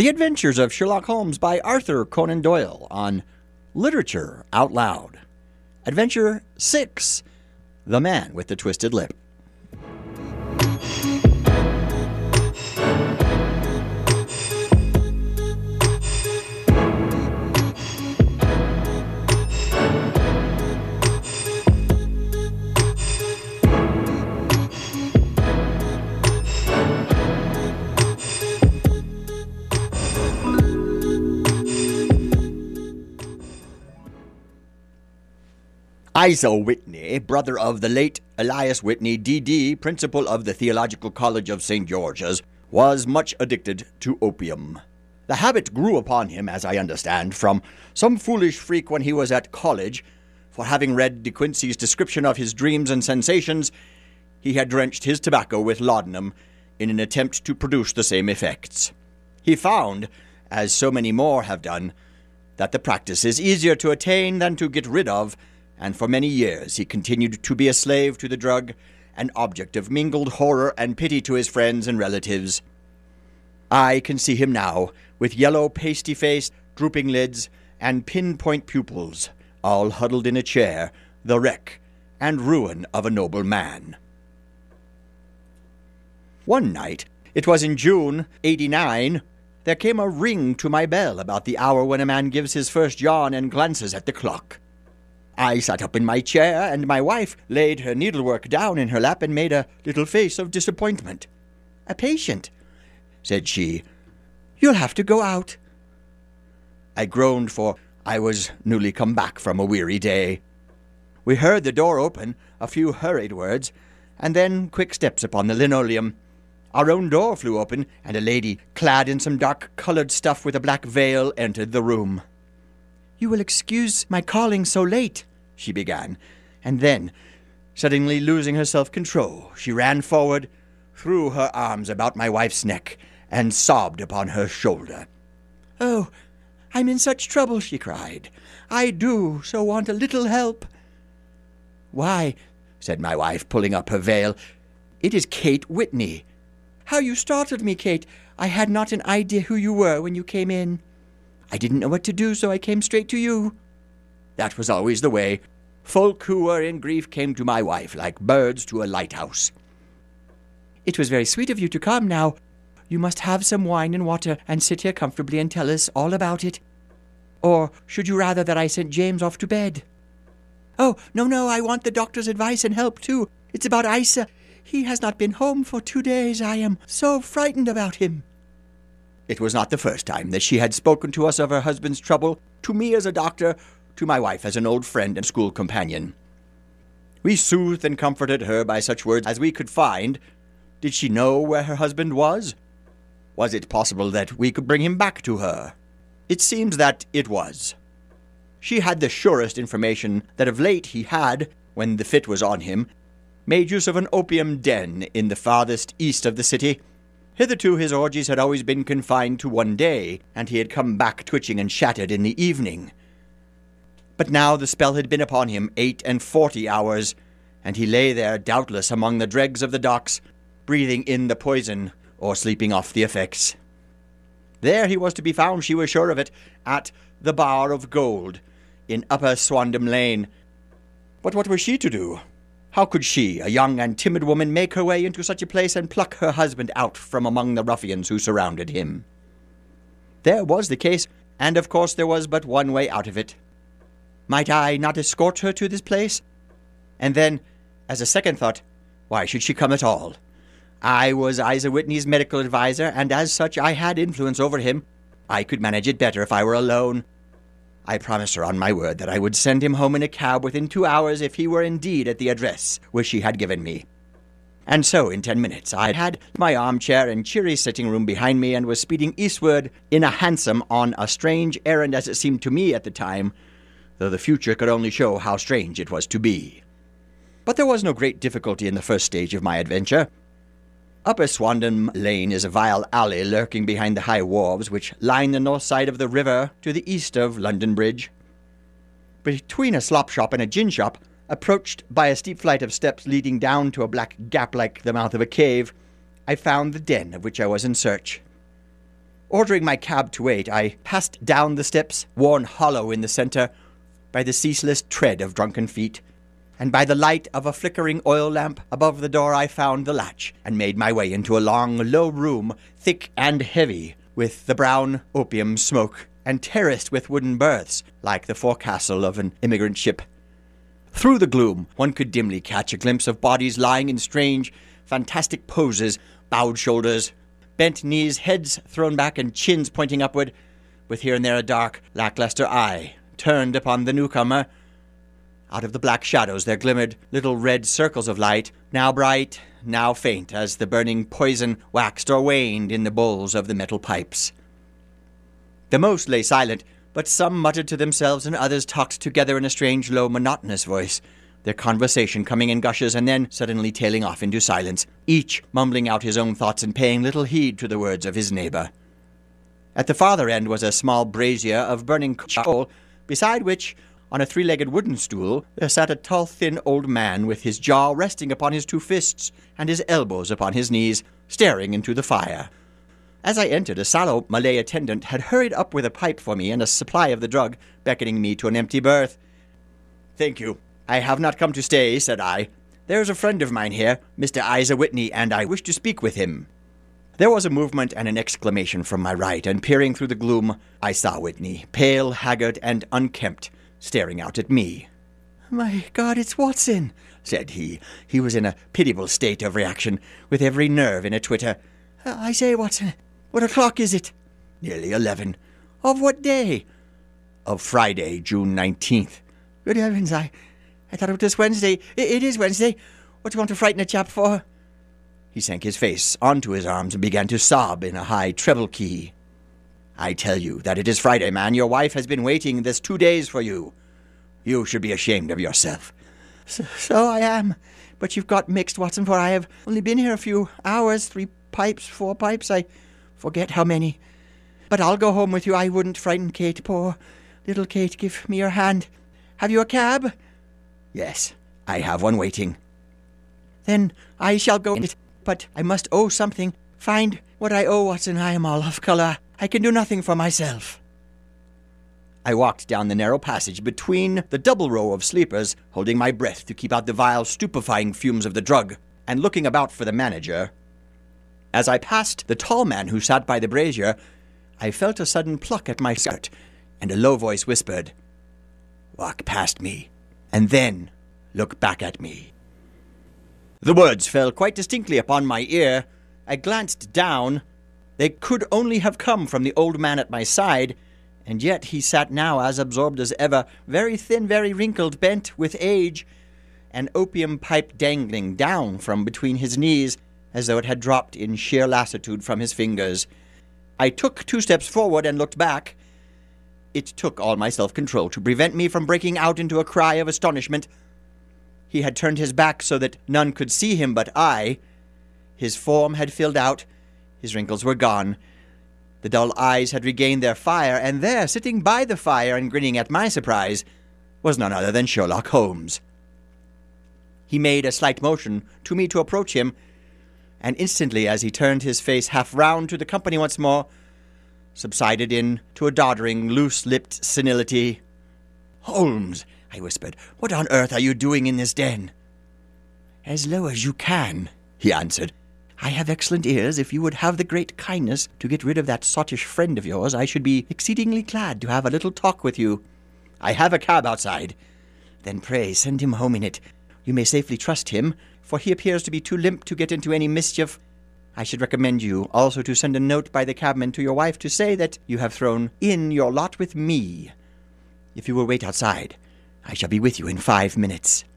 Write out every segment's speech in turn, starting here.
The Adventures of Sherlock Holmes by Arthur Conan Doyle on Literature Out Loud. Adventure 6, The Man with the Twisted Lip. Isa Whitney, brother of the late Elias Whitney, D.D., principal of the Theological College of St. George's, was much addicted to opium. The habit grew upon him, as I understand, from some foolish freak when he was at college, for having read De Quincey's description of his dreams and sensations, he had drenched his tobacco with laudanum in an attempt to produce the same effects. He found, as so many more have done, that the practice is easier to attain than to get rid of, and for many years he continued to be a slave to the drug, an object of mingled horror and pity to his friends and relatives. I can see him now, with yellow pasty face, drooping lids, and pinpoint pupils, all huddled in a chair, the wreck and ruin of a noble man. One night, it was in June, '89, there came a ring to my bell about the hour when a man gives his first yawn and glances at the clock. I sat up in my chair, and my wife laid her needlework down in her lap and made a little face of disappointment. "A patient," said she. "You'll have to go out." I groaned, for I was newly come back from a weary day. We heard the door open, a few hurried words, and then quick steps upon the linoleum. Our own door flew open, and a lady, clad in some dark-colored stuff with a black veil, entered the room. "You will excuse my calling so late," she began, and then, suddenly losing her self-control, she ran forward, threw her arms about my wife's neck, and sobbed upon her shoulder. "Oh, I'm in such trouble," she cried. "I do so want a little help." "Why," said my wife, pulling up her veil, "it is Kate Whitney." "How you startled me, Kate. I had not an idea who you were when you came in. I didn't know what to do, so I came straight to you." That was always the way. Folk who were in grief came to my wife like birds to a lighthouse. "It was very sweet of you to come. Now, you must have some wine and water and sit here comfortably and tell us all about it. Or should you rather that I sent James off to bed?" "Oh, no, I want the doctor's advice and help, too. It's about Isa. He has not been home for 2 days. I am so frightened about him." It was not the first time that she had spoken to us of her husband's trouble, to me as a doctor, to my wife as an old friend and school companion. We soothed and comforted her by such words as we could find. Did she know where her husband was? Was it possible that we could bring him back to her? It seems that it was. She had the surest information that of late he had, when the fit was on him, made use of an opium den in the farthest east of the city. Hitherto his orgies had always been confined to one day, and he had come back twitching and shattered in the evening. But now the spell had been upon him 48 hours, and he lay there doubtless among the dregs of the docks, breathing in the poison or sleeping off the effects. There he was to be found, she was sure of it, at the Bar of Gold, in Upper Swandam Lane. But what was she to do? How could she, a young and timid woman, make her way into such a place and pluck her husband out from among the ruffians who surrounded him? There was the case, and of course there was but one way out of it. Might I not escort her to this place? And then, as a second thought, why should she come at all? I was Isa Whitney's medical adviser, and as such I had influence over him. I could manage it better if I were alone. I promised her on my word that I would send him home in a cab within 2 hours if he were indeed at the address which she had given me. And so, in 10 minutes, I had my armchair and cheery sitting room behind me and was speeding eastward in a hansom on a strange errand as it seemed to me at the time, though the future could only show how strange it was to be. But there was no great difficulty in the first stage of my adventure. Upper Swandam Lane is a vile alley lurking behind the high wharves which line the north side of the river to the east of London Bridge. Between a slop shop and a gin shop, approached by a steep flight of steps leading down to a black gap like the mouth of a cave, I found the den of which I was in search. Ordering my cab to wait, I passed down the steps, worn hollow in the center by the ceaseless tread of drunken feet, and by the light of a flickering oil lamp above the door I found the latch, and made my way into a long, low room, thick and heavy, with the brown opium smoke, and terraced with wooden berths, like the forecastle of an immigrant ship. Through the gloom, one could dimly catch a glimpse of bodies lying in strange, fantastic poses, bowed shoulders, bent knees, heads thrown back and chins pointing upward, with here and there a dark, lackluster eye turned upon the newcomer. Out of the black shadows there glimmered little red circles of light, now bright, now faint, as the burning poison waxed or waned in the bowls of the metal pipes. The most lay silent, but some muttered to themselves and others talked together in a strange, low, monotonous voice, their conversation coming in gushes and then suddenly tailing off into silence, each mumbling out his own thoughts and paying little heed to the words of his neighbor. At the farther end was a small brazier of burning coal, beside which, on a three-legged wooden stool, there sat a tall, thin old man with his jaw resting upon his two fists and his elbows upon his knees, staring into the fire. As I entered, a sallow Malay attendant had hurried up with a pipe for me and a supply of the drug, beckoning me to an empty berth. "Thank you. I have not come to stay," said I. "There is a friend of mine here, Mr. Isa Whitney, and I wish to speak with him." There was a movement and an exclamation from my right, and peering through the gloom, I saw Whitney, pale, haggard, and unkempt, staring out at me. "My God, it's Watson," said he. He was in a pitiable state of reaction, with every nerve in a twitter. "I say, Watson, what o'clock is it?" "Nearly 11. "Of what day?" "Of Friday, June 19th. "Good heavens, I thought it was Wednesday. It is Wednesday. What do you want to frighten a chap for?" He sank his face onto his arms and began to sob in a high treble key. "I tell you that it is Friday, man. Your wife has been waiting this 2 days for you. You should be ashamed of yourself." So I am. But you've got mixed, Watson, for I have only been here a few hours, 3 pipes, 4 pipes, I forget how many. But I'll go home with you. I wouldn't frighten Kate, poor little Kate. Give me your hand. Have you a cab?" "Yes, I have one waiting." "Then I shall go in it, but I must owe something. Find what I owe, Watson. I am all off colour. I can do nothing for myself." I walked down the narrow passage between the double row of sleepers, holding my breath to keep out the vile, stupefying fumes of the drug, and looking about for the manager. As I passed the tall man who sat by the brazier, I felt a sudden pluck at my skirt, and a low voice whispered, "Walk past me, and then look back at me." The words fell quite distinctly upon my ear. I glanced down. They could only have come from the old man at my side, and yet he sat now as absorbed as ever, very thin, very wrinkled, bent with age, an opium pipe dangling down from between his knees, as though it had dropped in sheer lassitude from his fingers. I took 2 steps forward and looked back. It took all my self-control to prevent me from breaking out into a cry of astonishment. He had turned his back so that none could see him but I. His form had filled out. His wrinkles were gone. The dull eyes had regained their fire, and there, sitting by the fire and grinning at my surprise, was none other than Sherlock Holmes. He made a slight motion to me to approach him, and instantly, as he turned his face half round to the company once more, subsided into a doddering, loose-lipped senility. "Holmes," I whispered, "what on earth are you doing in this den?" "As low as you can," he answered. "I have excellent ears. If you would have the great kindness to get rid of that sottish friend of yours, I should be exceedingly glad to have a little talk with you." "I have a cab outside." "Then pray send him home in it. You may safely trust him, for he appears to be too limp to get into any mischief. I should recommend you also to send a note by the cabman to your wife to say that you have thrown in your lot with me. If you will wait outside, I shall be with you in 5 minutes."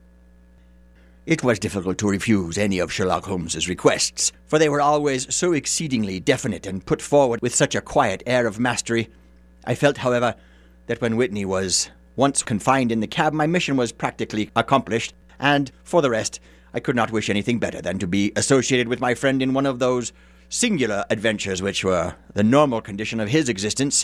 It was difficult to refuse any of Sherlock Holmes's requests, for they were always so exceedingly definite and put forward with such a quiet air of mastery. I felt, however, that when Whitney was once confined in the cab, my mission was practically accomplished, and, for the rest, I could not wish anything better than to be associated with my friend in one of those singular adventures which were the normal condition of his existence.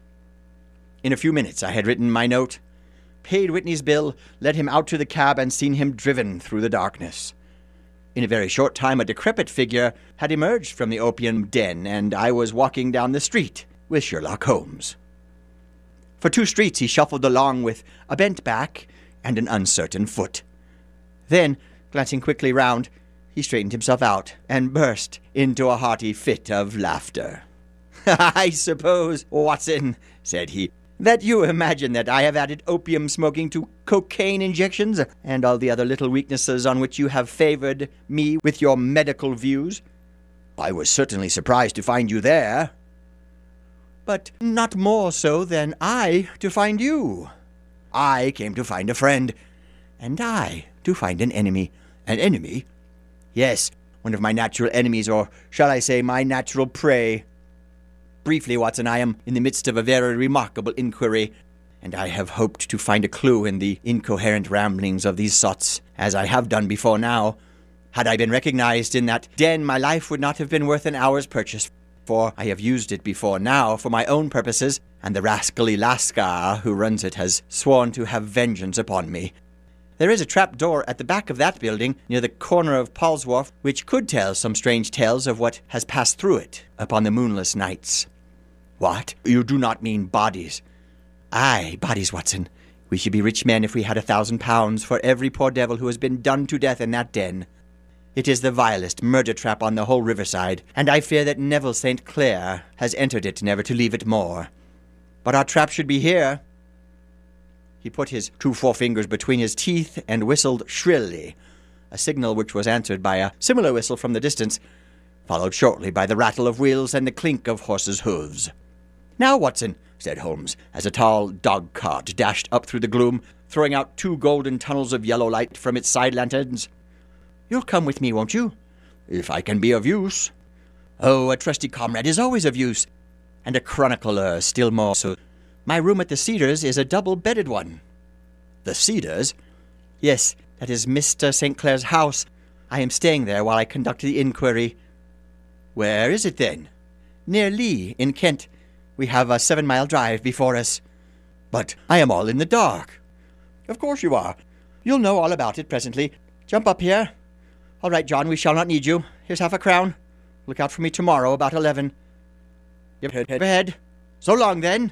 In a few minutes I had written my note, paid Whitney's bill, led him out to the cab, and seen him driven through the darkness. In a very short time, a decrepit figure had emerged from the opium den, and I was walking down the street with Sherlock Holmes. For 2 streets he shuffled along with a bent back and an uncertain foot. Then, glancing quickly round, he straightened himself out and burst into a hearty fit of laughter. "I suppose, Watson," said he, "that you imagine that I have added opium smoking to cocaine injections and all the other little weaknesses on which you have favored me with your medical views. I was certainly surprised to find you there, but not more so than I to find you. I came to find a friend, and I to find an enemy. An enemy? Yes, one of my natural enemies, or shall I say my natural prey. Briefly, Watson, I am in the midst of a very remarkable inquiry, and I have hoped to find a clue in the incoherent ramblings of these sots, as I have done before now. Had I been recognized in that den, my life would not have been worth an hour's purchase, for I have used it before now for my own purposes, and the rascally Lascar who runs it has sworn to have vengeance upon me. There is a trap door at the back of that building, near the corner of Paul's Wharf, which could tell some strange tales of what has passed through it upon the moonless nights." "What? You do not mean bodies?" "Aye, bodies, Watson. We should be rich men if we had £1,000 for every poor devil who has been done to death in that den. It is the vilest murder trap on the whole riverside, and I fear that Neville St. Clair has entered it never to leave it more. But our trap should be here." He put his 2 forefingers between his teeth and whistled shrilly, a signal which was answered by a similar whistle from the distance, followed shortly by the rattle of wheels and the clink of horses' hoofs. "Now, Watson," said Holmes, as a tall dog-cart dashed up through the gloom, throwing out 2 golden tunnels of yellow light from its side lanterns. "You'll come with me, won't you?" "If I can be of use." "Oh, a trusty comrade is always of use, and a chronicler still more so. My room at the Cedars is a double-bedded one." "The Cedars?" "Yes, that is Mr. St. Clair's house. I am staying there while I conduct the inquiry." "Where is it, then?" "Near Lee, in Kent. We have a 7-mile drive before us." "But I am all in the dark." "Of course you are. You'll know all about it presently. Jump up here. All right, John, we shall not need you. Here's £50. Look out for me tomorrow about 11. Yep, head ahead. So long, then."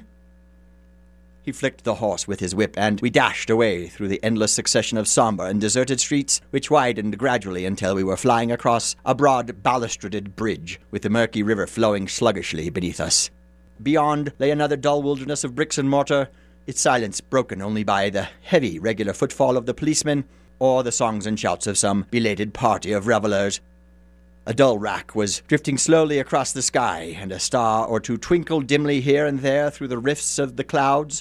He flicked the horse with his whip, and we dashed away through the endless succession of sombre and deserted streets, which widened gradually until we were flying across a broad balustraded bridge, with the murky river flowing sluggishly beneath us. Beyond lay another dull wilderness of bricks and mortar, its silence broken only by the heavy, regular footfall of the policeman, or the songs and shouts of some belated party of revellers. A dull wrack was drifting slowly across the sky, and a star or 2 twinkled dimly here and there through the rifts of the clouds.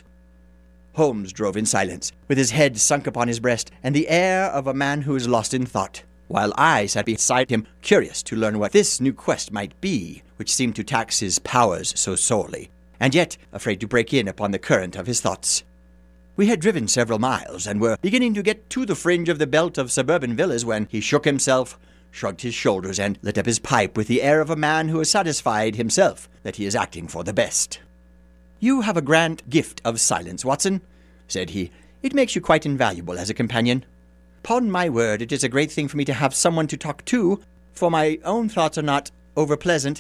Holmes drove in silence, with his head sunk upon his breast, and the air of a man who is lost in thought, while I sat beside him, curious to learn what this new quest might be, which seemed to tax his powers so sorely, and yet afraid to break in upon the current of his thoughts. We had driven several miles, and were beginning to get to the fringe of the belt of suburban villas, when he shook himself, shrugged his shoulders, and lit up his pipe with the air of a man who has satisfied himself that he is acting for the best. "You have a grand gift of silence, Watson," said he. "It makes you quite invaluable as a companion. Upon my word, it is a great thing for me to have someone to talk to, for my own thoughts are not over-pleasant.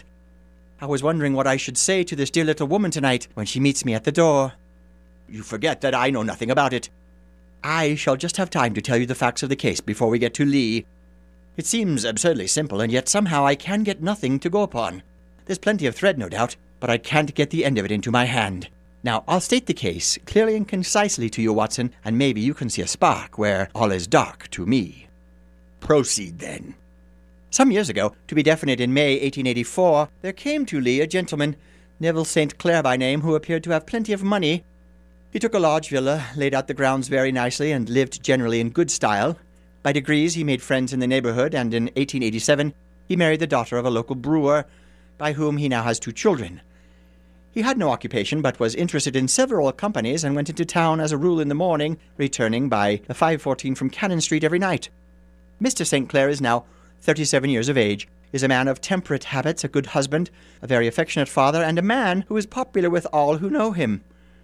I was wondering what I should say to this dear little woman tonight when she meets me at the door." "You forget that I know nothing about it." "I shall just have time to tell you the facts of the case before we get to Lee. It seems absurdly simple, and yet somehow I can get nothing to go upon. There's plenty of thread, no doubt, but I can't get the end of it into my hand. Now, I'll state the case clearly and concisely to you, Watson, and maybe you can see a spark where all is dark to me." "Proceed, then." "Some years ago, to be definite in May 1884, there came to Lee a gentleman, Neville St. Clair by name, who appeared to have plenty of money. He took a large villa, laid out the grounds very nicely, and lived generally in good style. By degrees he made friends in the neighborhood, and in 1887 he married the daughter of a local brewer, by whom he now has 2 children. He had no occupation, but was interested in several companies, and went into town as a rule in the morning, returning by the 5:14 from Cannon Street every night. Mr. St. Clair is now 37 years of age, is a man of temperate habits, a good husband, a very affectionate father, and a man who is popular with all who know him.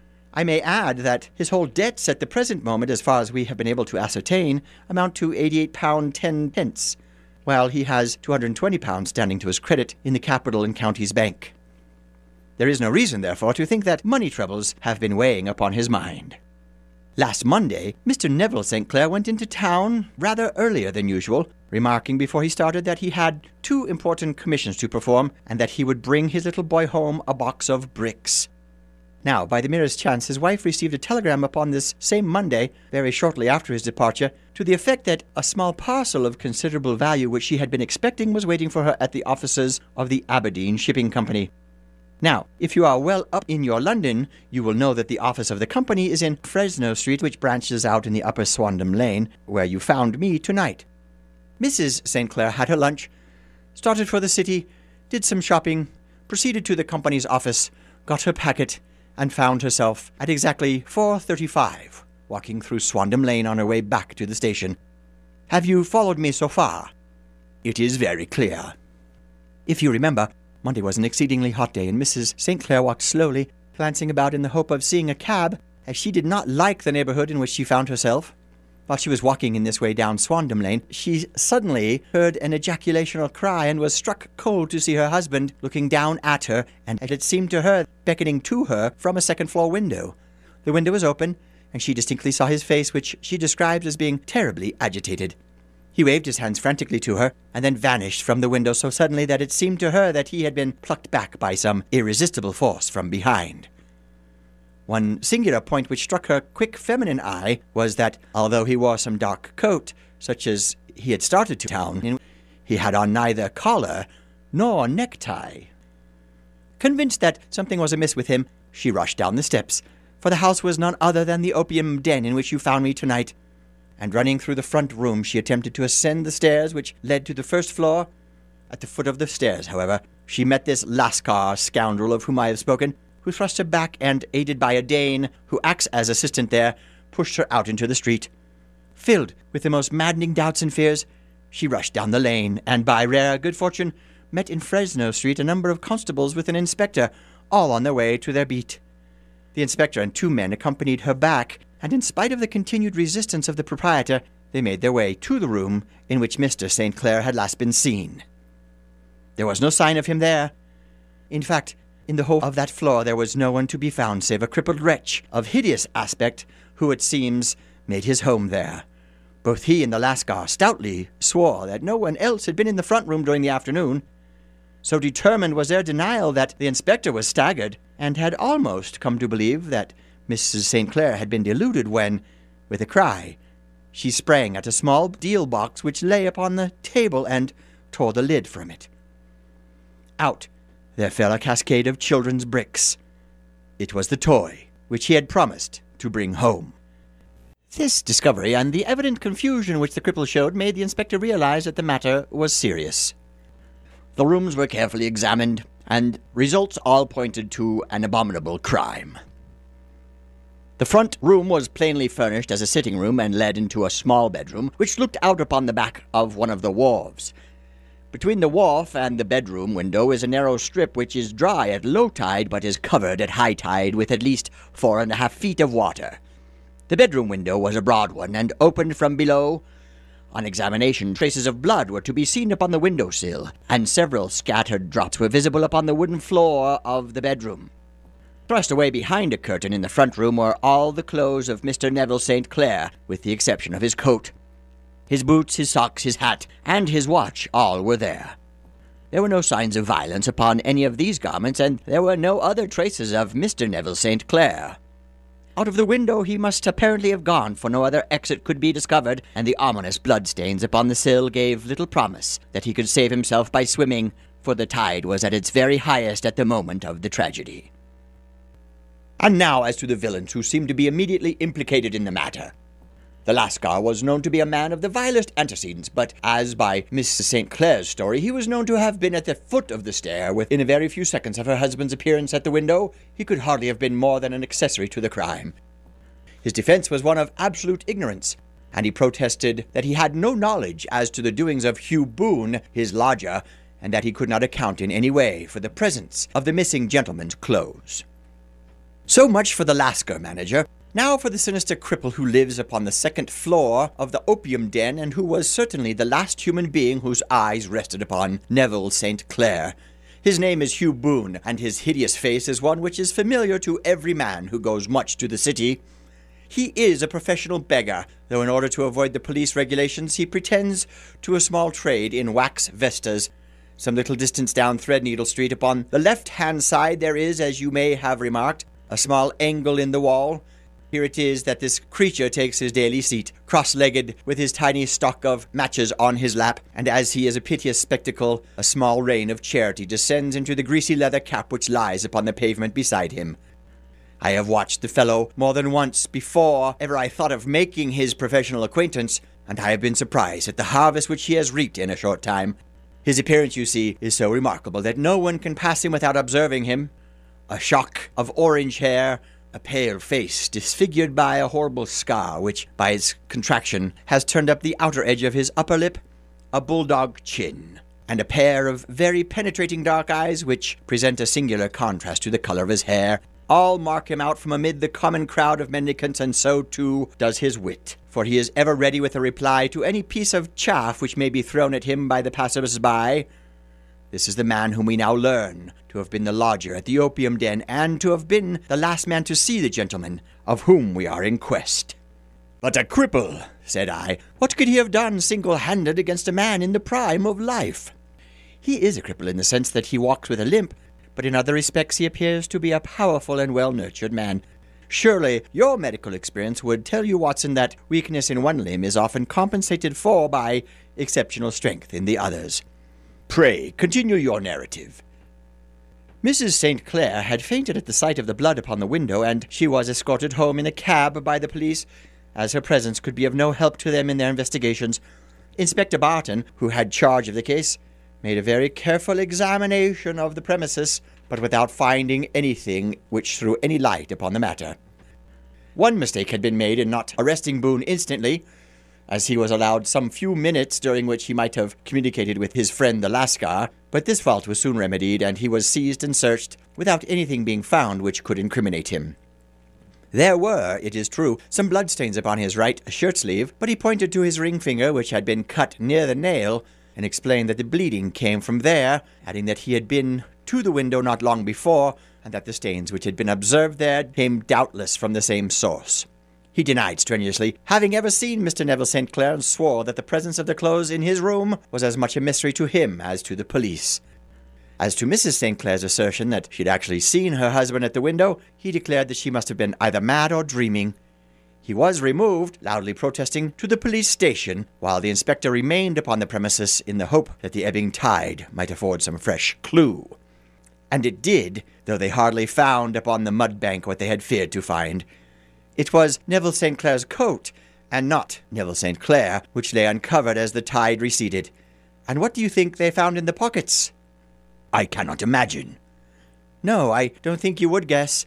I may add that his whole debts at the present moment, as far as we have been able to ascertain, amount to £88 10 pence. while he has £220 standing to his credit in the Capital and Counties Bank. There is no reason, therefore, to think that money troubles have been weighing upon his mind. Last Monday, Mr. Neville St. Clair went into town rather earlier than usual, remarking before he started that he had 2 important commissions to perform and that he would bring his little boy home a box of bricks. Now, by the merest chance, his wife received a telegram upon this same Monday, very shortly after his departure, to the effect that a small parcel of considerable value which she had been expecting was waiting for her at the offices of the Aberdeen Shipping Company. Now, if you are well up in your London, you will know that the office of the company is in Fresno Street, which branches out in the upper Swandam Lane, where you found me tonight. Mrs. St. Clair had her lunch, started for the city, did some shopping, proceeded to the company's office, got her packet, and found herself at exactly 4:35, walking through Swandam Lane on her way back to the station. Have you followed me so far? It is very clear. If you remember, Monday was an exceedingly hot day, and Mrs. St. Clair walked slowly, glancing about in the hope of seeing a cab, as she did not like the neighbourhood in which she found herself. While she was walking in this way down Swandam Lane, she suddenly heard an ejaculational cry and was struck cold to see her husband looking down at her, and it seemed to her beckoning to her from a second-floor window. The window was open, and she distinctly saw his face, which she described as being terribly agitated. He waved his hands frantically to her, and then vanished from the window so suddenly that it seemed to her that he had been plucked back by some irresistible force from behind. One singular point which struck her quick feminine eye was that, although he wore some dark coat, such as he had started to town in, he had on neither collar nor necktie. Convinced that something was amiss with him, she rushed down the steps, for the house was none other than the opium den in which you found me tonight, and running through the front room, she attempted to ascend the stairs which led to the first floor. At the foot of the stairs, however, she met this Lascar scoundrel of whom I have spoken, who thrust her back and, aided by a Dane who acts as assistant there, pushed her out into the street. Filled with the most maddening doubts and fears, she rushed down the lane, and by rare good fortune met in Fresno Street a number of constables with an inspector, all on their way to their beat. The inspector and 2 men accompanied her back, and in spite of the continued resistance of the proprietor, they made their way to the room in which Mr. St. Clair had last been seen. There was no sign of him there. In fact, in the whole of that floor there was no one to be found save a crippled wretch of hideous aspect who, it seems, made his home there. Both he and the Lascar stoutly swore that no one else had been in the front room during the afternoon. So determined was their denial that the inspector was staggered, and had almost come to believe that Mrs. St. Clair had been deluded when, with a cry, she sprang at a small deal box which lay upon the table and tore the lid from it. Out there fell a cascade of children's bricks. It was the toy which he had promised to bring home. This discovery and the evident confusion which the cripple showed made the inspector realize that the matter was serious. The rooms were carefully examined, and results all pointed to an abominable crime. The front room was plainly furnished as a sitting room and led into a small bedroom, which looked out upon the back of one of the wharves. Between the wharf and the bedroom window is a narrow strip which is dry at low tide but is covered at high tide with at least 4.5 feet of water. The bedroom window was a broad one and opened from below. On examination, traces of blood were to be seen upon the window-sill, and several scattered drops were visible upon the wooden floor of the bedroom. Thrust away behind a curtain in the front room were all the clothes of Mr. Neville St. Clair, with the exception of his coat. His boots, his socks, his hat, and his watch all were there. There were no signs of violence upon any of these garments, and there were no other traces of Mr. Neville St. Clair. Out of the window he must apparently have gone, for no other exit could be discovered, and the ominous bloodstains upon the sill gave little promise that he could save himself by swimming, for the tide was at its very highest at the moment of the tragedy. And now as to the villains who seemed to be immediately implicated in the matter. The Lascar was known to be a man of the vilest antecedents, but as by Mrs. St. Clair's story he was known to have been at the foot of the stair within a very few seconds of her husband's appearance at the window, he could hardly have been more than an accessory to the crime. His defense was one of absolute ignorance, and he protested that he had no knowledge as to the doings of Hugh Boone, his lodger, and that he could not account in any way for the presence of the missing gentleman's clothes. So much for the Lascar manager. Now for the sinister cripple who lives upon the second floor of the opium den and who was certainly the last human being whose eyes rested upon Neville St. Clair. His name is Hugh Boone, and his hideous face is one which is familiar to every man who goes much to the city. He is a professional beggar, though in order to avoid the police regulations he pretends to a small trade in wax vestas. Some little distance down Threadneedle Street upon the left-hand side there is, as you may have remarked, a small angle in the wall. Here it is that this creature takes his daily seat, cross-legged, with his tiny stock of matches on his lap, and as he is a piteous spectacle, a small rain of charity descends into the greasy leather cap which lies upon the pavement beside him. I have watched the fellow more than once before ever I thought of making his professional acquaintance, and I have been surprised at the harvest which he has reaped in a short time. His appearance, you see, is so remarkable that no one can pass him without observing him. A shock of orange hair, a pale face disfigured by a horrible scar which, by its contraction, has turned up the outer edge of his upper lip, a bulldog chin, and a pair of very penetrating dark eyes which present a singular contrast to the colour of his hair, all mark him out from amid the common crowd of mendicants, and so, too, does his wit, for he is ever ready with a reply to any piece of chaff which may be thrown at him by the passers-by. This is the man whom we now learn to have been the lodger at the opium den, and to have been the last man to see the gentleman of whom we are in quest. But a cripple, said I, what could he have done single-handed against a man in the prime of life? He is a cripple in the sense that he walks with a limp, but in other respects he appears to be a powerful and well-nurtured man. Surely your medical experience would tell you, Watson, that weakness in one limb is often compensated for by exceptional strength in the others. Pray, continue your narrative. Mrs. St. Clair had fainted at the sight of the blood upon the window, and she was escorted home in a cab by the police, as her presence could be of no help to them in their investigations. Inspector Barton, who had charge of the case, made a very careful examination of the premises, but without finding anything which threw any light upon the matter. One mistake had been made in not arresting Boone instantly, as he was allowed some few minutes during which he might have communicated with his friend the Lascar, but this fault was soon remedied, and he was seized and searched without anything being found which could incriminate him. There were, it is true, some bloodstains upon his right shirt-sleeve, but he pointed to his ring finger, which had been cut near the nail, and explained that the bleeding came from there, adding that he had been to the window not long before, and that the stains which had been observed there came doubtless from the same source. He denied strenuously having ever seen Mr. Neville St. Clair, and swore that the presence of the clothes in his room was as much a mystery to him as to the police. As to Mrs. St. Clair's assertion that she had actually seen her husband at the window, he declared that she must have been either mad or dreaming. He was removed, loudly protesting, to the police station, while the inspector remained upon the premises in the hope that the ebbing tide might afford some fresh clue. And it did, though they hardly found upon the mud bank what they had feared to find. It was Neville St. Clair's coat, and not Neville St. Clair, which lay uncovered as the tide receded. And what do you think they found in the pockets? I cannot imagine. No, I don't think you would guess.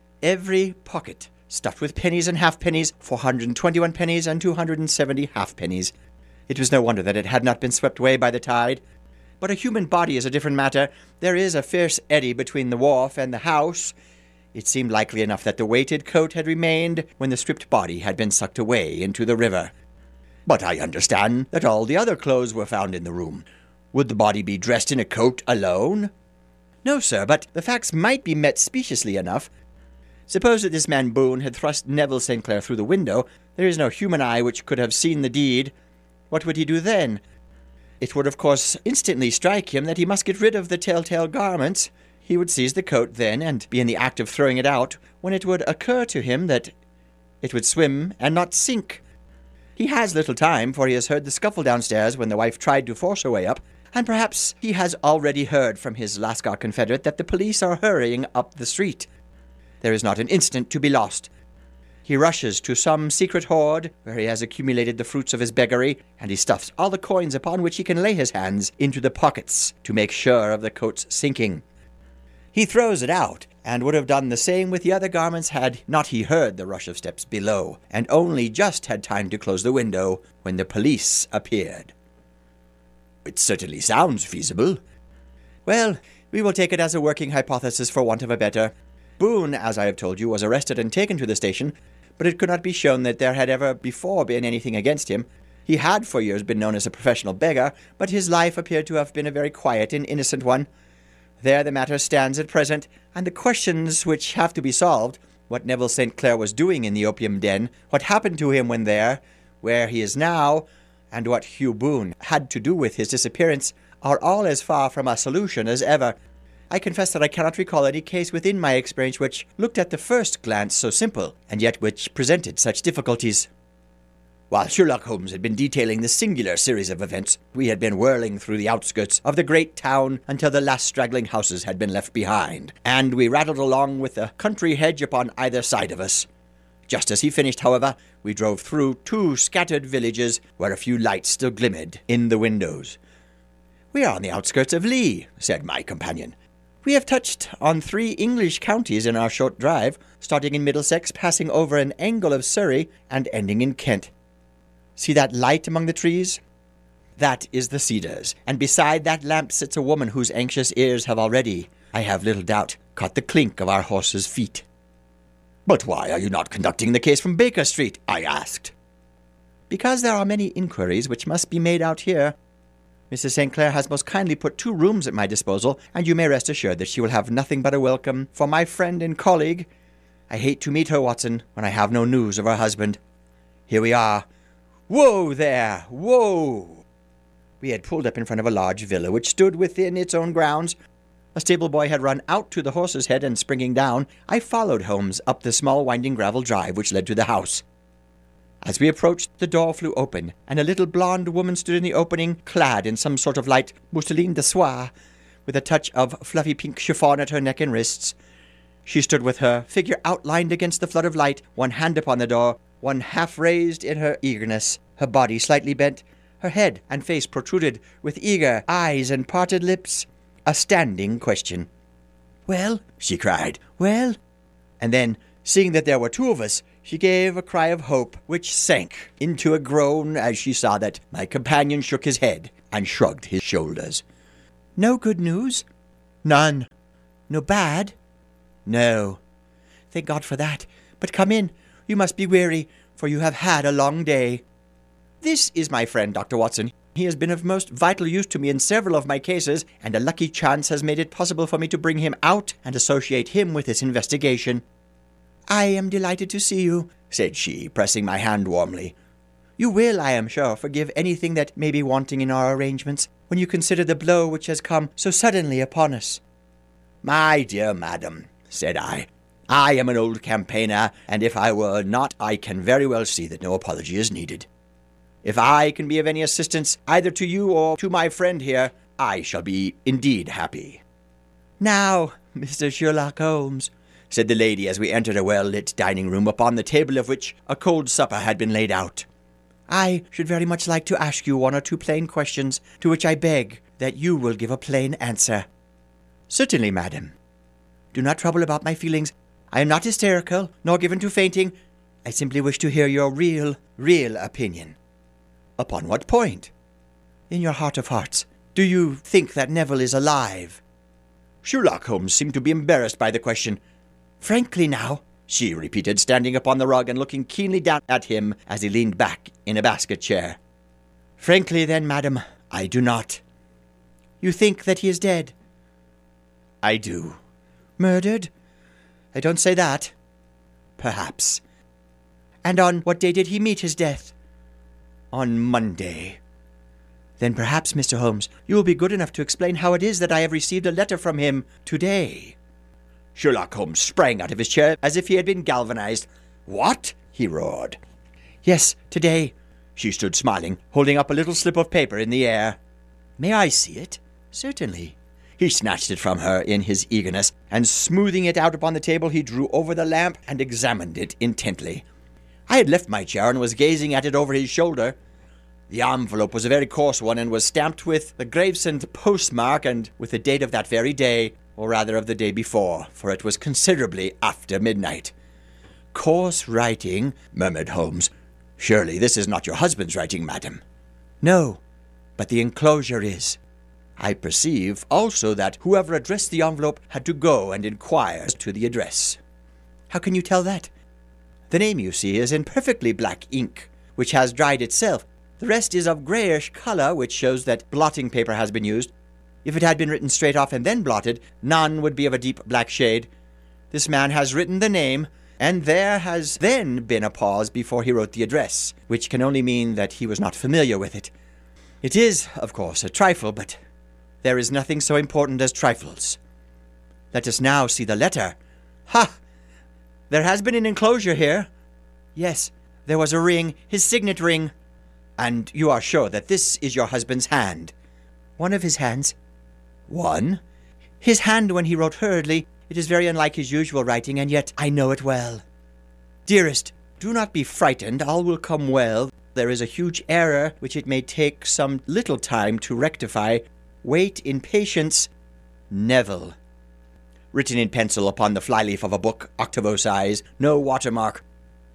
Every pocket stuffed with pennies and halfpennies, 421 pennies and 270 halfpennies. It was no wonder that it had not been swept away by the tide. But a human body is a different matter. There is a fierce eddy between the wharf and the house. It seemed likely enough that the weighted coat had remained when the stripped body had been sucked away into the river. But I understand that all the other clothes were found in the room. Would the body be dressed in a coat alone? No, sir, but the facts might be met speciously enough. Suppose that this man Boone had thrust Neville St. Clair through the window. There is no human eye which could have seen the deed. What would he do then? It would, of course, instantly strike him that he must get rid of the telltale garments. He would seize the coat then, and be in the act of throwing it out, when it would occur to him that it would swim and not sink. He has little time, for he has heard the scuffle downstairs when the wife tried to force her way up, and perhaps he has already heard from his Lascar confederate that the police are hurrying up the street. There is not an instant to be lost. He rushes to some secret hoard, where he has accumulated the fruits of his beggary, and he stuffs all the coins upon which he can lay his hands into the pockets to make sure of the coat's sinking. He throws it out, and would have done the same with the other garments had not he heard the rush of steps below, and only just had time to close the window when the police appeared. It certainly sounds feasible. Well, we will take it as a working hypothesis for want of a better. Boone, as I have told you, was arrested and taken to the station, but it could not be shown that there had ever before been anything against him. He had for years been known as a professional beggar, but his life appeared to have been a very quiet and innocent one. There the matter stands at present, and the questions which have to be solved, what Neville St. Clair was doing in the opium den, what happened to him when there, where he is now, and what Hugh Boone had to do with his disappearance, are all as far from a solution as ever. I confess that I cannot recall any case within my experience which looked at the first glance so simple, and yet which presented such difficulties. While Sherlock Holmes had been detailing this singular series of events, we had been whirling through the outskirts of the great town until the last straggling houses had been left behind, and we rattled along with the country hedge upon either side of us. Just as he finished, however, we drove through 2 scattered villages where a few lights still glimmered in the windows. "We are on the outskirts of Lee," said my companion. "We have touched on 3 English counties in our short drive, starting in Middlesex, passing over an angle of Surrey, and ending in Kent. See that light among the trees? That is the Cedars, and beside that lamp sits a woman whose anxious ears have already, I have little doubt, caught the clink of our horses' feet." "But why are you not conducting the case from Baker Street?" I asked. "Because there are many inquiries which must be made out here. Mrs. St. Clair has most kindly put 2 rooms at my disposal, and you may rest assured that she will have nothing but a welcome for my friend and colleague. I hate to meet her, Watson, when I have no news of her husband. Here we are. Whoa there! Whoa!" We had pulled up in front of a large villa which stood within its own grounds. A stable boy had run out to the horse's head, and springing down, I followed Holmes up the small winding gravel drive which led to the house. As we approached, the door flew open, and a little blonde woman stood in the opening, clad in some sort of light mousseline de soie, with a touch of fluffy pink chiffon at her neck and wrists. She stood with her figure outlined against the flood of light, one hand upon the door, one half raised in her eagerness, her body slightly bent, her head and face protruded, with eager eyes and parted lips. A standing question. "Well?" she cried. "Well?" And then, seeing that there were 2 of us, she gave a cry of hope, which sank into a groan as she saw that my companion shook his head and shrugged his shoulders. "No good news?" "None." "No bad?" "No." "Thank God for that. But come in. You must be weary, for you have had a long day. This is my friend, Dr. Watson. He has been of most vital use to me in several of my cases, and a lucky chance has made it possible for me to bring him out and associate him with this investigation." "I am delighted to see you," said she, pressing my hand warmly. "You will, I am sure, forgive anything that may be wanting in our arrangements, when you consider the blow which has come so suddenly upon us." "My dear madam," said I am an old campaigner, and if I were not, I can very well see that no apology is needed. If I can be of any assistance, either to you or to my friend here, I shall be indeed happy." "Now, Mr. Sherlock Holmes," said the lady as we entered a well-lit dining room, upon the table of which a cold supper had been laid out, "I should very much like to ask you 1 or 2 plain questions, to which I beg that you will give a plain answer." "Certainly, madam." "Do not trouble about my feelings. I am not hysterical, nor given to fainting. I simply wish to hear your real opinion." "Upon what point?" "In your heart of hearts, do you think that Neville is alive?" Sherlock Holmes seemed to be embarrassed by the question. "Frankly now," she repeated, standing upon the rug and looking keenly down at him as he leaned back in a basket chair. "Frankly, then, madam, I do not." "You think that he is dead?" "I do." "Murdered?" "I don't say that." "Perhaps." "And on what day did he meet his death?" "On Monday." "Then perhaps, Mr. Holmes, you will be good enough to explain how it is that I have received a letter from him today." Sherlock Holmes sprang out of his chair as if he had been galvanized. "What?" he roared. "Yes, today." She stood smiling, holding up a little slip of paper in the air. "May I see it?" "Certainly." He snatched it from her in his eagerness, and smoothing it out upon the table, he drew over the lamp and examined it intently. I had left my chair and was gazing at it over his shoulder. The envelope was a very coarse one, and was stamped with the Gravesend postmark and with the date of that very day, or rather of the day before, for it was considerably after midnight. "Coarse writing," murmured Holmes. "Surely this is not your husband's writing, madam?" "No, but the enclosure is." I perceive also that whoever addressed the envelope had to go and inquire as to the address. "How can you tell that?" The name, you see, is in perfectly black ink, which has dried itself. The rest is of grayish color, which shows that blotting paper has been used. If it had been written straight off and then blotted, none would be of a deep black shade. This man has written the name, and there has then been a pause before he wrote the address, which can only mean that he was not familiar with it. It is, of course, a trifle, but there is nothing so important as trifles. Let us now see the letter. Ha! There has been an enclosure here. Yes, there was a ring, his signet ring. And you are sure that this is your husband's hand? One of his hands. One? His hand when he wrote hurriedly. It is very unlike his usual writing, and yet I know it well. Dearest, do not be frightened. All will come well. There is a huge error which it may take some little time to rectify. Wait in patience. Neville. Written in pencil upon the flyleaf of a book, octavo size, no watermark.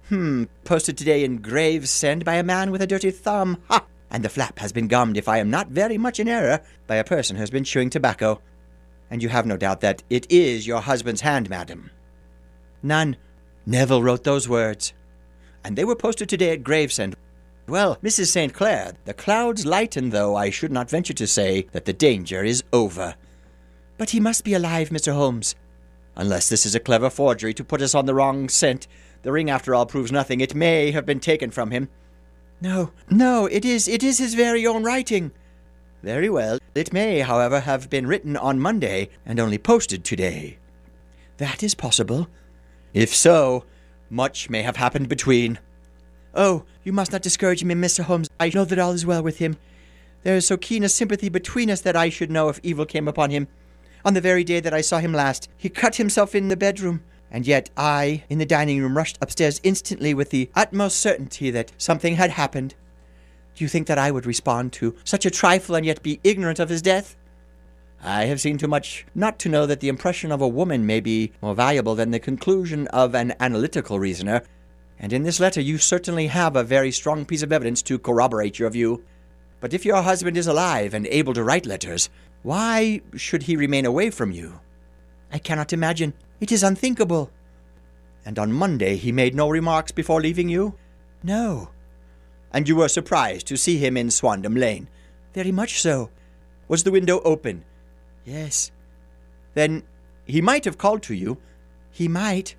Posted today in Gravesend by a man with a dirty thumb. Ha! And the flap has been gummed, if I am not very much in error, by a person who has been chewing tobacco. And you have no doubt that it is your husband's hand, madam? None. Neville wrote those words. And they were posted today at Gravesend. Well, Mrs. St. Clair, the clouds lighten, though I should not venture to say that the danger is over. But he must be alive, Mr. Holmes. Unless this is a clever forgery to put us on the wrong scent. The ring, after all, proves nothing. It may have been taken from him. No, it is his very own writing. Very well. It may, however, have been written on Monday and only posted today. That is possible. If so, much may have happened between. Oh, you must not discourage me, Mr. Holmes. I know that all is well with him. There is so keen a sympathy between us that I should know if evil came upon him. On the very day that I saw him last, he cut himself in the bedroom. And yet I, in the dining room, rushed upstairs instantly with the utmost certainty that something had happened. Do you think that I would respond to such a trifle and yet be ignorant of his death? I have seen too much not to know that the impression of a woman may be more valuable than the conclusion of an analytical reasoner, and in this letter you certainly have a very strong piece of evidence to corroborate your view. But if your husband is alive and able to write letters, why should he remain away from you? I cannot imagine. It is unthinkable. And on Monday he made no remarks before leaving you? No. And you were surprised to see him in Swandam Lane? Very much so. Was the window open? Yes. Then he might have called to you? He might.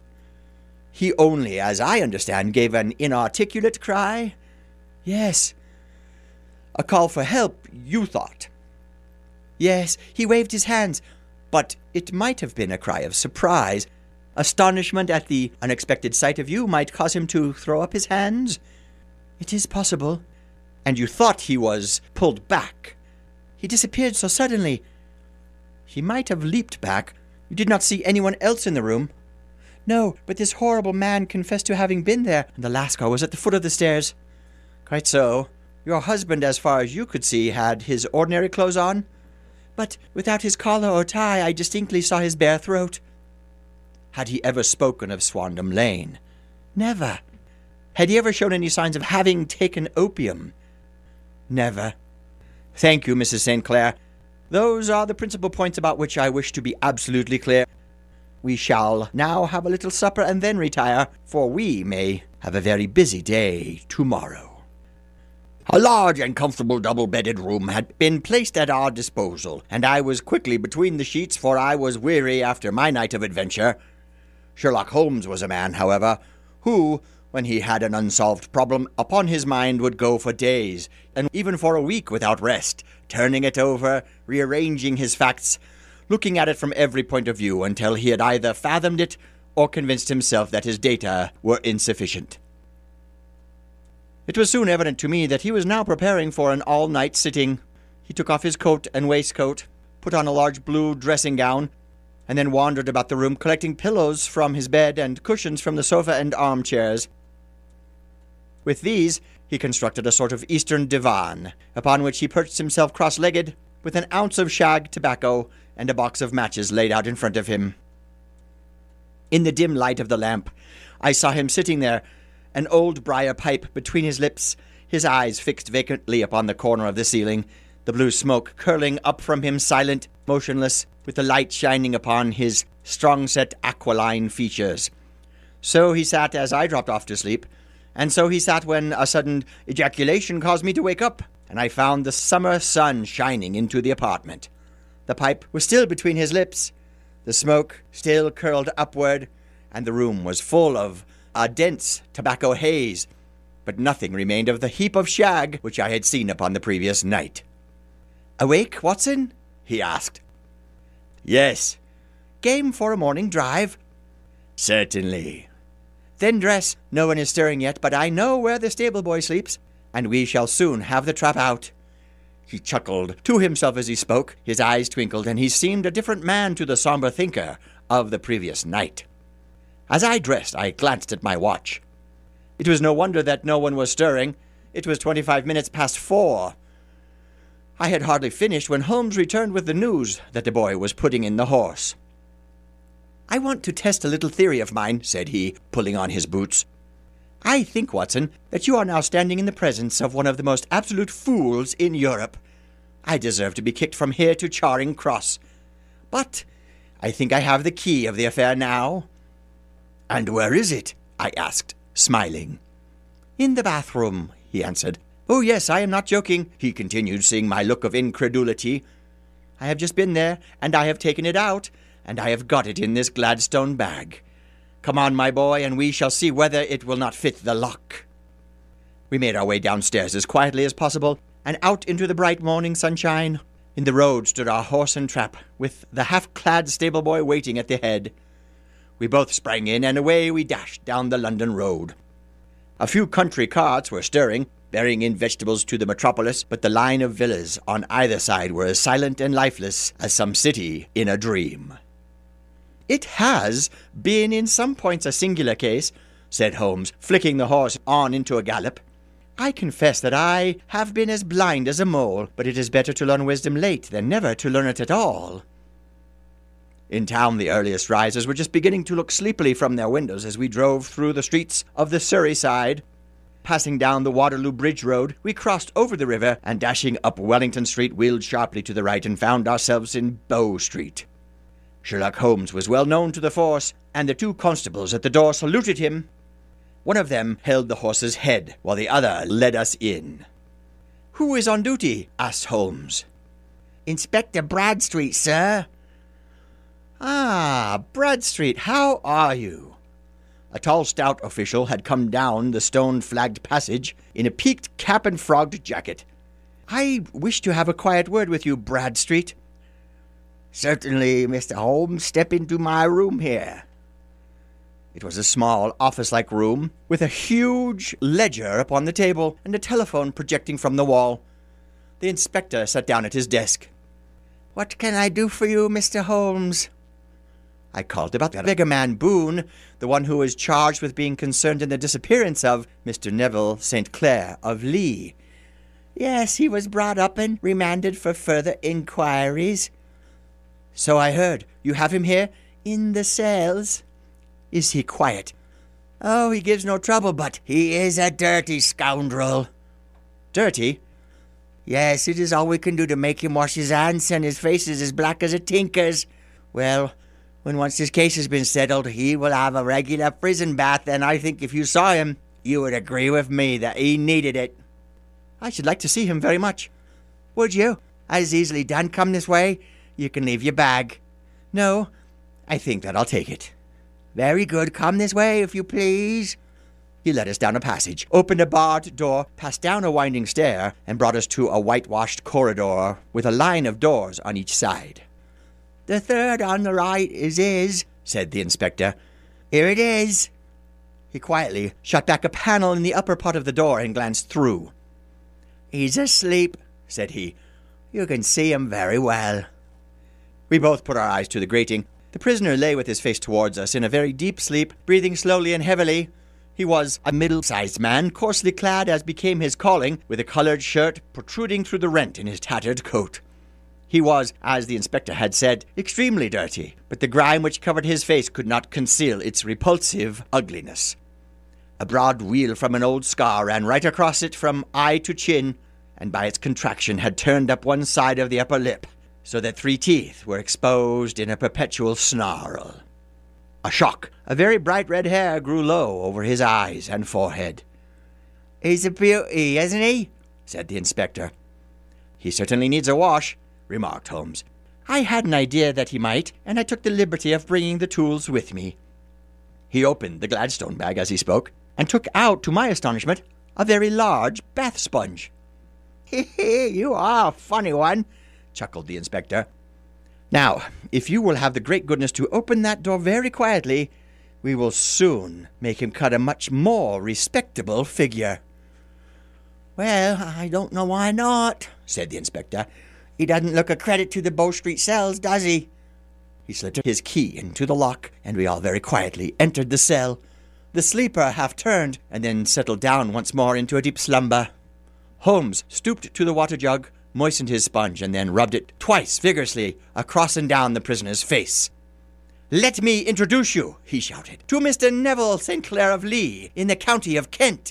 He only, as I understand, gave an inarticulate cry? Yes. A call for help, you thought? Yes, he waved his hands. But it might have been a cry of surprise. Astonishment at the unexpected sight of you might cause him to throw up his hands. It is possible. And you thought he was pulled back. He disappeared so suddenly. He might have leaped back. You did not see anyone else in the room? No, but this horrible man confessed to having been there, and the Lascar was at the foot of the stairs. Quite so. Your husband, as far as you could see, had his ordinary clothes on? But without his collar or tie, I distinctly saw his bare throat. Had he ever spoken of Swandam Lane? Never. Had he ever shown any signs of having taken opium? Never. Thank you, Mrs. St. Clair. Those are the principal points about which I wish to be absolutely clear. We shall now have a little supper and then retire, for we may have a very busy day tomorrow. A large and comfortable double-bedded room had been placed at our disposal, and I was quickly between the sheets, for I was weary after my night of adventure. Sherlock Holmes was a man, however, who, when he had an unsolved problem upon his mind, would go for days, and even for a week without rest, turning it over, rearranging his facts, looking at it from every point of view until he had either fathomed it or convinced himself that his data were insufficient. It was soon evident to me that he was now preparing for an all-night sitting. He took off his coat and waistcoat, put on a large blue dressing gown, and then wandered about the room collecting pillows from his bed and cushions from the sofa and armchairs. With these he constructed a sort of Eastern divan, upon which he perched himself cross-legged, with an ounce of shag tobacco and a box of matches laid out in front of him. In the dim light of the lamp, I saw him sitting there, an old briar pipe between his lips, his eyes fixed vacantly upon the corner of the ceiling, the blue smoke curling up from him, silent, motionless, with the light shining upon his strong-set aquiline features. So he sat as I dropped off to sleep, and so he sat when a sudden ejaculation caused me to wake up, and I found the summer sun shining into the apartment. The pipe was still between his lips, the smoke still curled upward, and the room was full of a dense tobacco haze, but nothing remained of the heap of shag which I had seen upon the previous night. "Awake, Watson?" he asked. "Yes." "Game for a morning drive?" "Certainly." "Then dress. No one is stirring yet, but I know where the stable boy sleeps, and we shall soon have the trap out." He chuckled to himself as he spoke, his eyes twinkled, and he seemed a different man to the somber thinker of the previous night. As I dressed, I glanced at my watch. It was no wonder that no one was stirring. It was 25 minutes past 4. I had hardly finished when Holmes returned with the news that the boy was putting in the horse. "I want to test a little theory of mine," said he, pulling on his boots. "I think, Watson, that you are now standing in the presence of one of the most absolute fools in Europe. I deserve to be kicked from here to Charing Cross. But I think I have the key of the affair now." "And where is it?" I asked, smiling. "In the bathroom," he answered. "Oh, yes, I am not joking," he continued, seeing my look of incredulity. "I have just been there, and I have taken it out, and I have got it in this Gladstone bag. Come on, my boy, and we shall see whether it will not fit the lock." We made our way downstairs as quietly as possible, and out into the bright morning sunshine. In the road stood our horse and trap, with the half-clad stable-boy waiting at the head. We both sprang in, and away we dashed down the London road. A few country carts were stirring, bearing in vegetables to the metropolis, but the line of villas on either side were as silent and lifeless as some city in a dream. "It has been in some points a singular case," said Holmes, flicking the horse on into a gallop. "I confess that I have been as blind as a mole, but it is better to learn wisdom late than never to learn it at all." In town, the earliest risers were just beginning to look sleepily from their windows as we drove through the streets of the Surrey side. Passing down the Waterloo Bridge Road, we crossed over the river, and dashing up Wellington Street, wheeled sharply to the right and found ourselves in Bow Street. Sherlock Holmes was well known to the force, and the two constables at the door saluted him. One of them held the horse's head, while the other led us in. "Who is on duty?" asked Holmes. "Inspector Bradstreet, sir." "Ah, Bradstreet, how are you?" A tall, stout official had come down the stone-flagged passage in a peaked cap and frogged jacket. "I wish to have a quiet word with you, Bradstreet." "Certainly, Mr. Holmes. Step into my room here." It was a small, office-like room, with a huge ledger upon the table and a telephone projecting from the wall. The inspector sat down at his desk. "What can I do for you, Mr. Holmes?" "I called about that beggar-man Boone, the one who is charged with being concerned in the disappearance of Mr. Neville St. Clair of Lee." "Yes, he was brought up and remanded for further inquiries." "So I heard. You have him here?" "In the cells." "Is he quiet?" "Oh, he gives no trouble, but he is a dirty scoundrel." "Dirty?" "Yes, it is all we can do to make him wash his hands, and his face is as black as a tinker's. Well, when once his case has been settled, he will have a regular prison bath, and I think if you saw him, you would agree with me that he needed it." "I should like to see him very much." "Would you? As easily done. Come this way. You can leave your bag." "No, I think that I'll take it." "Very good. Come this way, if you please." He led us down a passage, opened a barred door, passed down a winding stair, and brought us to a whitewashed corridor with a line of doors on each side. "The third on the right is his," said the inspector. "Here it is." He quietly shut back a panel in the upper part of the door and glanced through. "He's asleep," said he. "You can see him very well." We both put our eyes to the grating. The prisoner lay with his face towards us in a very deep sleep, breathing slowly and heavily. He was a middle-sized man, coarsely clad as became his calling, with a coloured shirt protruding through the rent in his tattered coat. He was, as the inspector had said, extremely dirty, but the grime which covered his face could not conceal its repulsive ugliness. A broad weal from an old scar ran right across it from eye to chin, and by its contraction had turned up one side of the upper lip, so that 3 teeth were exposed in a perpetual snarl. a shock. A very bright red hair grew low over his eyes and forehead. "He's a beauty, isn't he?" said the inspector. "He certainly needs a wash," remarked Holmes. "I had an idea that he might, and I took the liberty of bringing the tools with me." He opened the Gladstone bag as he spoke, and took out, to my astonishment, a very large bath sponge. "You are a funny one," chuckled the inspector. "Now, if you will have the great goodness to open that door very quietly, we will soon make him cut a much more respectable figure." "Well, I don't know why not," said the inspector. "He doesn't look a credit to the Bow Street cells, does he?" He slipped his key into the lock, and we all very quietly entered the cell. The sleeper half turned, and then settled down once more into a deep slumber. Holmes stooped to the water jug, moistened his sponge, and then rubbed it twice vigorously across and down the prisoner's face. "Let me introduce you," he shouted, "to Mr. Neville St. Clair of Lee, in the county of Kent."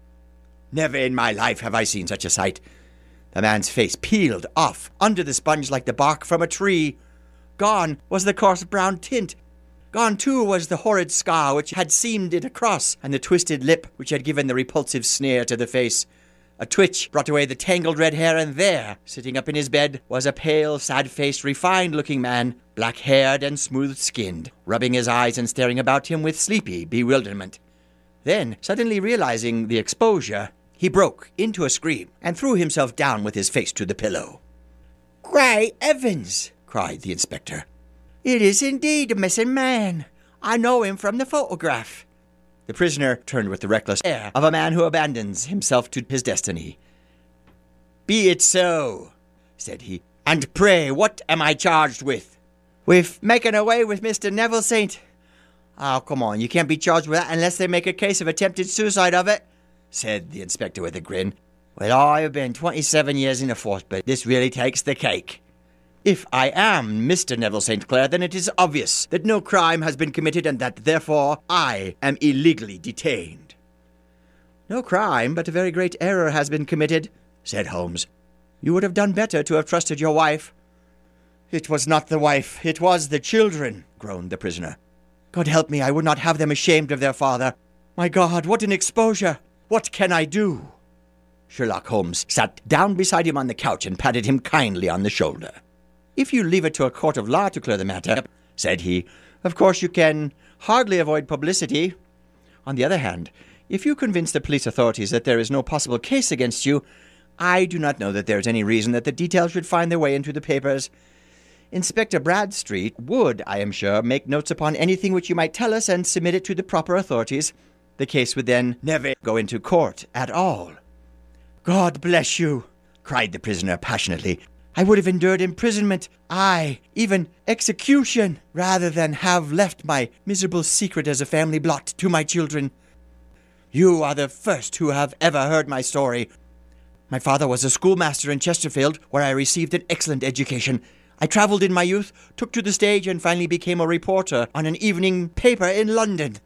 Never in my life have I seen such a sight. The man's face peeled off under the sponge like the bark from a tree. Gone was the coarse brown tint. Gone, too, was the horrid scar which had seamed it across, and the twisted lip which had given the repulsive sneer to the face. A twitch brought away the tangled red hair, and there, sitting up in his bed, was a pale, sad-faced, refined-looking man, black-haired and smooth-skinned, rubbing his eyes and staring about him with sleepy bewilderment. Then, suddenly realizing the exposure, he broke into a scream and threw himself down with his face to the pillow. "Great heavens!" cried the inspector. "It is indeed a missing man. I know him from the photograph." The prisoner turned with the reckless air of a man who abandons himself to his destiny. "Be it so," said he. "And pray, what am I charged with?" "With making away with Mr. Neville St. Oh, come on, you can't be charged with that unless they make a case of attempted suicide of it," said the inspector with a grin. "Well, I have been 27 years in the force, but this really takes the cake. If I am Mr. Neville St. Clair, then it is obvious that no crime has been committed and that, therefore, I am illegally detained." "No crime, but a very great error has been committed," said Holmes. "You would have done better to have trusted your wife." "It was not the wife, it was the children," groaned the prisoner. "God help me, I would not have them ashamed of their father. My God, what an exposure! What can I do?" Sherlock Holmes sat down beside him on the couch and patted him kindly on the shoulder. "If you leave it to a court of law to clear the matter," said he, "of course you can hardly avoid publicity. On the other hand, if you convince the police authorities that there is no possible case against you, I do not know that there is any reason that the details should find their way into the papers. Inspector Bradstreet would, I am sure, make notes upon anything which you might tell us and submit it to the proper authorities. The case would then never go into court at all." "God bless you!" cried the prisoner passionately. "I would have endured imprisonment, aye, even execution, rather than have left my miserable secret as a family blot to my children. You are the first who have ever heard my story. My father was a schoolmaster in Chesterfield, where I received an excellent education. I travelled in my youth, took to the stage, and finally became a reporter on an evening paper in London.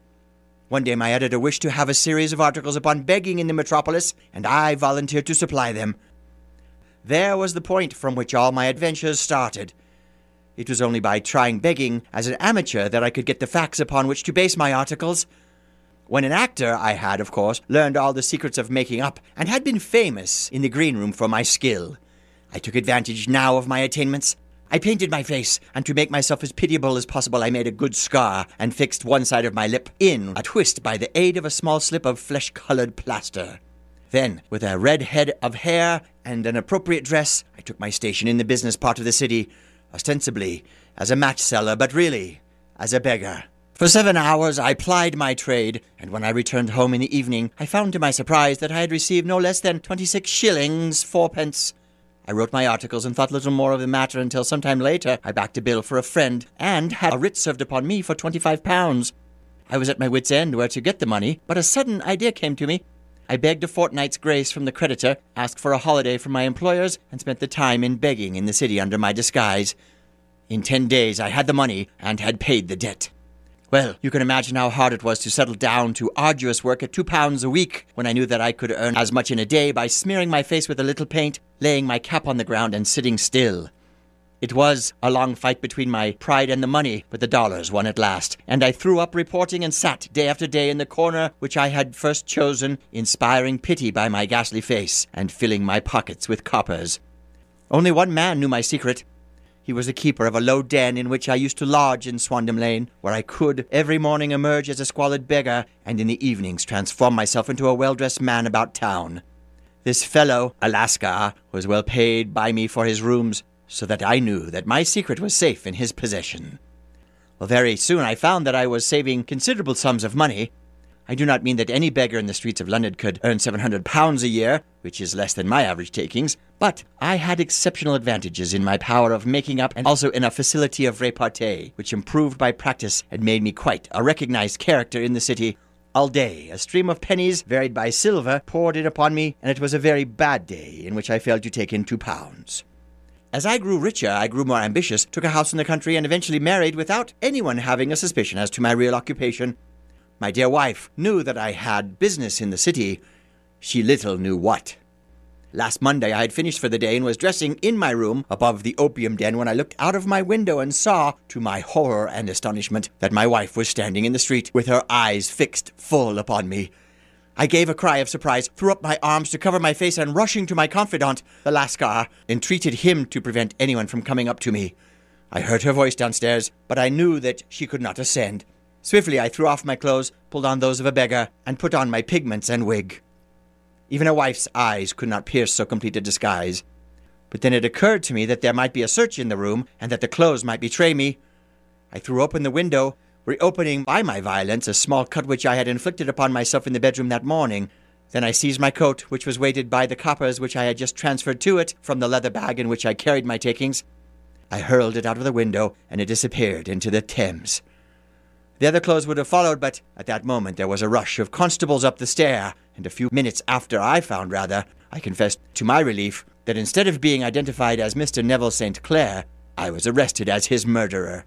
One day my editor wished to have a series of articles upon begging in the metropolis, and I volunteered to supply them. There was the point from which all my adventures started. It was only by trying begging as an amateur that I could get the facts upon which to base my articles. When an actor, I had, of course, learned all the secrets of making up, and had been famous in the green room for my skill. I took advantage now of my attainments. I painted my face, and to make myself as pitiable as possible I made a good scar, and fixed one side of my lip in a twist by the aid of a small slip of flesh-coloured plaster. Then, with a red head of hair and an appropriate dress, I took my station in the business part of the city, ostensibly as a match seller, but really as a beggar. For 7 hours I plied my trade, and when I returned home in the evening, I found to my surprise that I had received no less than 26 shillings 4 pence. I wrote my articles and thought little more of the matter until some time later I backed a bill for a friend, and had a writ served upon me for £25. I was at my wit's end where to get the money, but a sudden idea came to me. I begged a fortnight's grace from the creditor, asked for a holiday from my employers, and spent the time in begging in the city under my disguise. In 10 days I had the money and had paid the debt. Well, you can imagine how hard it was to settle down to arduous work at £2 a week, when I knew that I could earn as much in a day by smearing my face with a little paint, laying my cap on the ground, and sitting still. It was a long fight between my pride and the money, but the dollars won at last, and I threw up reporting and sat day after day in the corner which I had first chosen, inspiring pity by my ghastly face and filling my pockets with coppers. Only one man knew my secret. He was the keeper of a low den in which I used to lodge in Swandam Lane, where I could every morning emerge as a squalid beggar, and in the evenings transform myself into a well-dressed man about town. This fellow, Alaska, was well paid by me for his rooms, so that I knew that my secret was safe in his possession. Well, very soon I found that I was saving considerable sums of money. I do not mean that any beggar in the streets of London could earn £700 a year, which is less than my average takings, but I had exceptional advantages in my power of making up and also in a facility of repartee, which improved by practice and made me quite a recognized character in the city. All day, a stream of pennies, varied by silver, poured in upon me, and it was a very bad day in which I failed to take in £2. As I grew richer, I grew more ambitious, took a house in the country, and eventually married without anyone having a suspicion as to my real occupation. My dear wife knew that I had business in the city. She little knew what. Last Monday I had finished for the day and was dressing in my room above the opium den when I looked out of my window and saw, to my horror and astonishment, that my wife was standing in the street with her eyes fixed full upon me. I gave a cry of surprise, threw up my arms to cover my face, and rushing to my confidant, the Lascar, entreated him to prevent anyone from coming up to me. I heard her voice downstairs, but I knew that she could not ascend. Swiftly I threw off my clothes, pulled on those of a beggar, and put on my pigments and wig. Even a wife's eyes could not pierce so complete a disguise. But then it occurred to me that there might be a search in the room, and that the clothes might betray me. I threw open the window, reopening by my violence a small cut which I had inflicted upon myself in the bedroom that morning. Then I seized my coat, which was weighted by the coppers which I had just transferred to it from the leather bag in which I carried my takings. I hurled it out of the window, and it disappeared into the Thames. The other clothes would have followed, but at that moment there was a rush of constables up the stair, and a few minutes after I confessed to my relief that instead of being identified as Mr. Neville St. Clair, I was arrested as his murderer.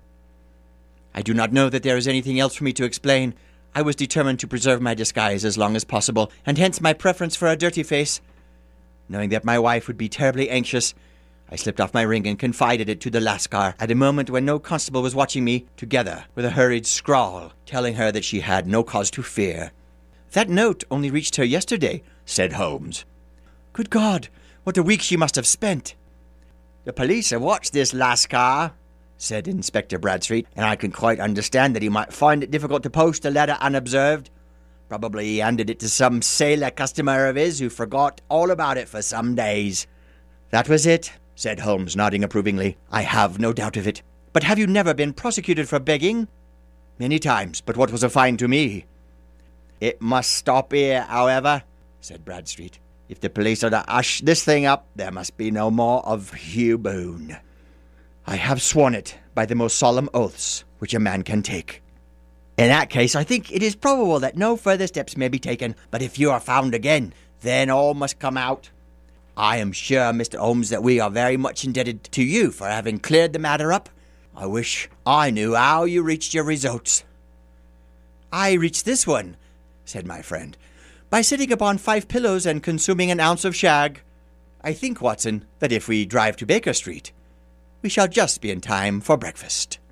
I do not know that there is anything else for me to explain. I was determined to preserve my disguise as long as possible, and hence my preference for a dirty face. Knowing that my wife would be terribly anxious, I slipped off my ring and confided it to the Lascar at a moment when no constable was watching me, together with a hurried scrawl telling her that she had no cause to fear. "That note only reached her yesterday," said Holmes. "Good God, what a week she must have spent!" "The police have watched this Lascar," said Inspector Bradstreet, "and I can quite understand that he might find it difficult to post a letter unobserved. Probably he handed it to some sailor customer of his who forgot all about it for some days." "That was it," said Holmes, nodding approvingly. "I have no doubt of it. But have you never been prosecuted for begging?" "Many times, but what was a fine to me?" "It must stop here, however," said Bradstreet. "If the police are to hush this thing up, there must be no more of Hugh Boone." "I have sworn it by the most solemn oaths which a man can take." "In that case, I think it is probable that no further steps may be taken, but if you are found again, then all must come out. I am sure, Mr. Holmes, that we are very much indebted to you for having cleared the matter up. I wish I knew how you reached your results." "I reached this one," said my friend, "by sitting upon 5 pillows and consuming an ounce of shag. I think, Watson, that if we drive to Baker Street, we shall just be in time for breakfast."